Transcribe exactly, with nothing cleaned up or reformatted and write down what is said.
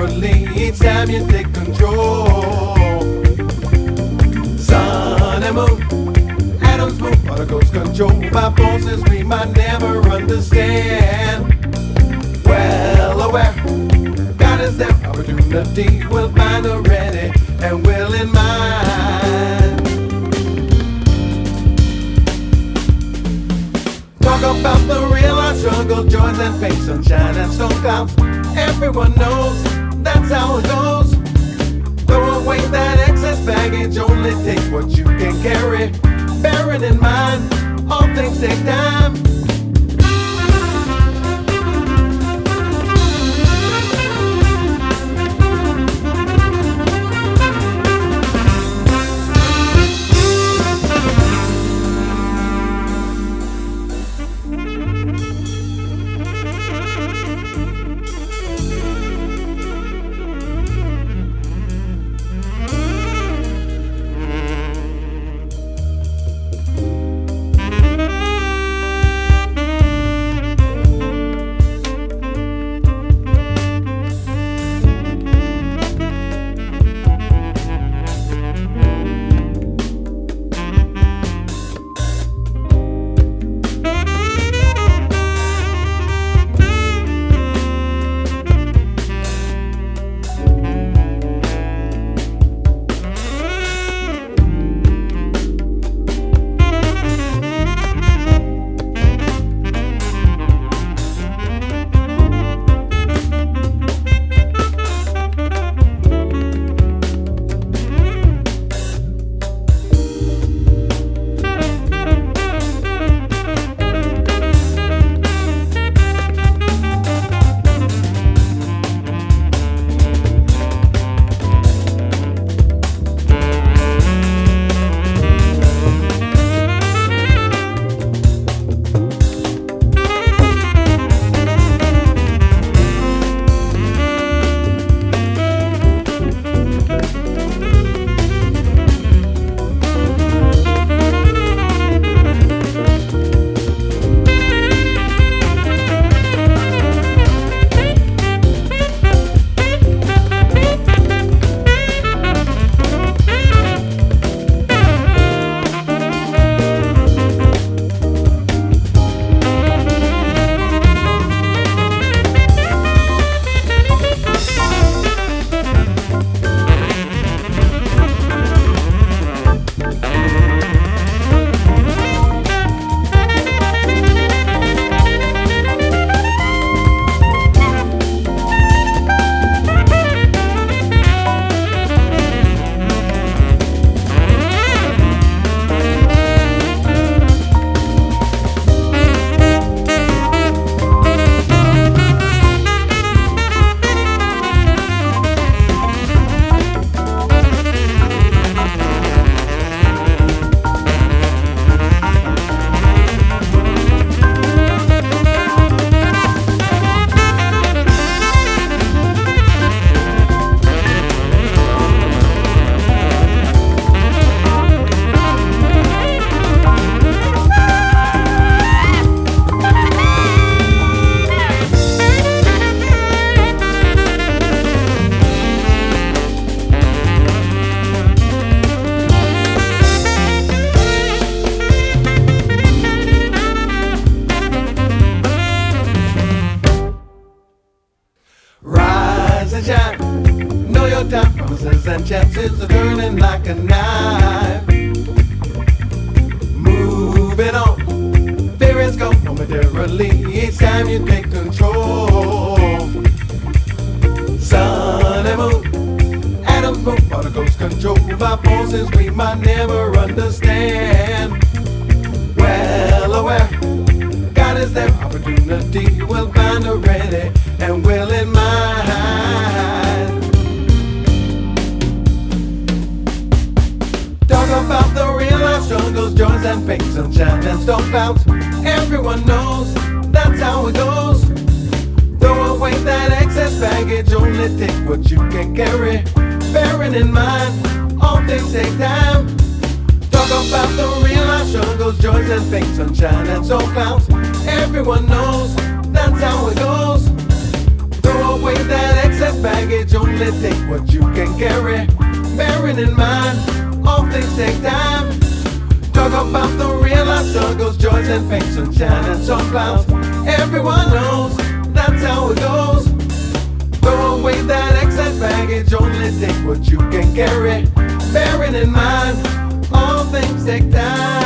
momentarily each time you take control. Sun and moon, atoms move, particles controlled by forces we might never understand. Well aware, God is there, opportunity will find a ready and willing mind. Talk about the real life struggle, joys and pain, sunshine and storm clouds. Everyone knows that's how it goes. Throw away that excess baggage, only take what you can carry. Bearing in mind, all things take time. Know your time, promises and chances are turning like a knife. Moving on, fear is gone momentarily each time you take control. Sun and moon, atoms move, particles controlled by forces we might never understand. Well aware, God is there, opportunity will find a ready and willing mind. Talk about the real life struggles, joys and pains, sunshine and storm clouds. Everyone knows that's how it goes. Throw away that excess baggage, only take what you can carry. Bearing in mind, all things take time. Talk about the real life struggles, joys and pains, sunshine and storm clouds. Everyone knows that's how it goes. Throw away that excess baggage, only take what you can carry. Bearing in mind, all things take time. Talk about the real life struggles, joys and pains, sunshine and storm clouds. Everyone knows that's how it goes. Throw away that excess baggage, only take what you can carry. Bearing in mind, all things take time.